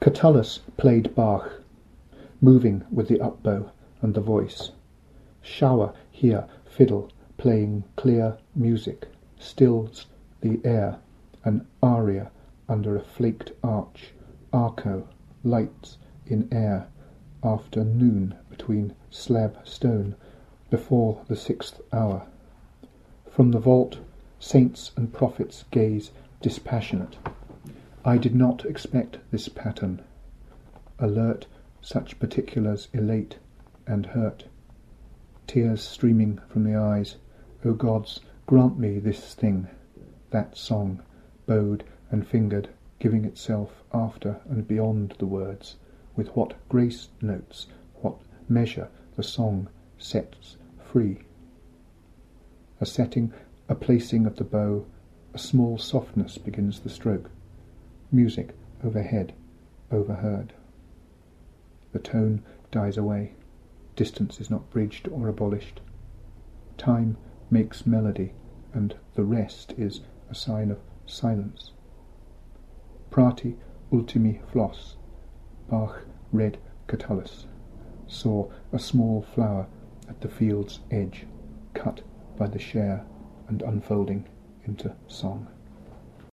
Catullus played Bach, moving with the upbow and the voice. Shower here, fiddle, playing clear music, stills the air, an aria under a flaked arch, arco, lights in air, after noon between slab stone, before the 6th hour. From the vault, saints and prophets gaze dispassionate. I did not expect this pattern. Alert, such particulars elate and hurt. Tears streaming from the eyes. O gods, grant me this thing, that song, bowed and fingered, giving itself after and beyond the words, with what grace notes, what measure the song sets free. A setting, a placing of the bow, a small softness begins the stroke. Music overhead, overheard. The tone dies away. Distance is not bridged or abolished. Time makes melody, and the rest is a sign of silence. Prati ultimi flos. Bach read Catullus, saw a small flower at the field's edge, cut by the share and unfolding into song.